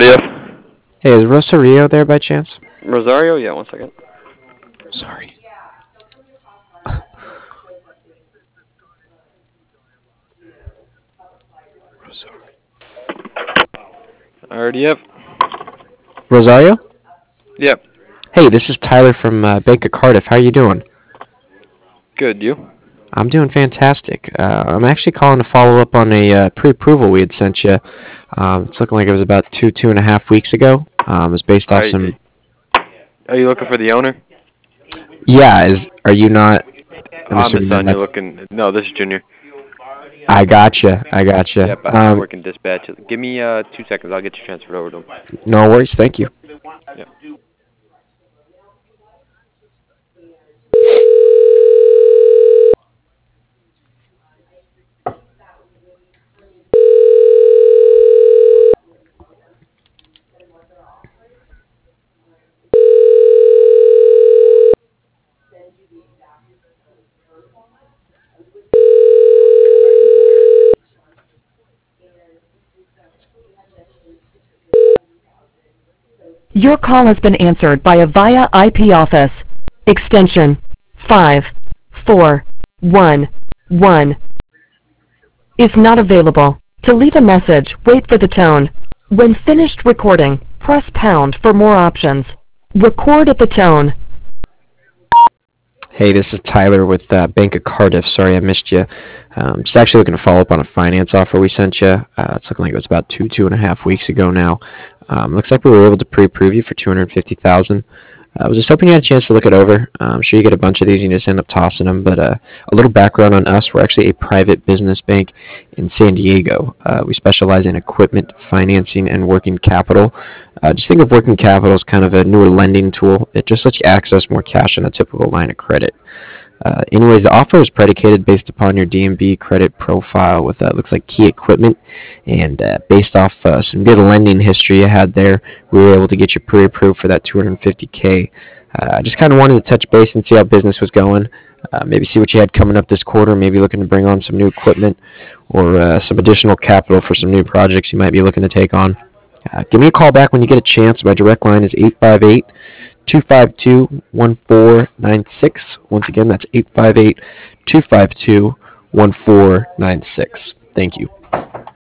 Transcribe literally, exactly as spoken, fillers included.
R D F. Hey, is Rosario there by chance? Rosario? Yeah, one second. Sorry. Rosario. R D F. Rosario? Yep. Hey, this is Tyler from uh, Bank of Cardiff. How you doing? Good, you? I'm doing fantastic. Uh, I'm actually calling to follow up on a uh, pre-approval we had sent you. Um, it's looking like it was about two, two and a half weeks ago. Um, it was based off Are, some. are you looking for the owner? Yeah, is are you not? I'm I'm the assuming you're son. not. You're looking. No, this is Junior. I gotcha. I gotcha. Yep, I, I Um, work in dispatch. Give me uh two seconds. I'll get you transferred over to him. no worries. Thank you. Yep. Your call has been answered by a VIA I P office. Extension five four one one is not available. To leave a message, wait for the tone. When finished recording, press pound for more options. Record at the tone. Hey, this is Tyler with uh, Bank of Cardiff. Sorry I missed you. Um, just actually looking to follow up on a finance offer we sent you. Uh, it's looking like it was about two, two and a half weeks ago now. Um, looks like we were able to pre-approve you for two hundred fifty thousand dollars. I was just hoping you had a chance to look it over. Uh, I'm sure you get a bunch of these and you just end up tossing them. But uh, a little background on us: we're actually a private business bank in San Diego. Uh, we specialize in equipment financing and working capital. Uh, just think of working capital as kind of a newer lending tool. It just lets you access more cash than a typical line of credit. Uh, anyways, the offer is predicated based upon your D M B credit profile with uh, looks like key equipment, and uh, based off uh, some good lending history you had there, we were able to get you pre-approved for that two hundred fifty K. Uh, I just kind of wanted to touch base and see how business was going. Uh, maybe see what you had coming up this quarter. Maybe looking to bring on some new equipment or uh, some additional capital for some new projects you might be looking to take on. Uh, give me a call back when you get a chance. My direct line is eight five eight, two five two, one four nine six. Once again, that's eight five eight, two five two, one four nine six. Thank you.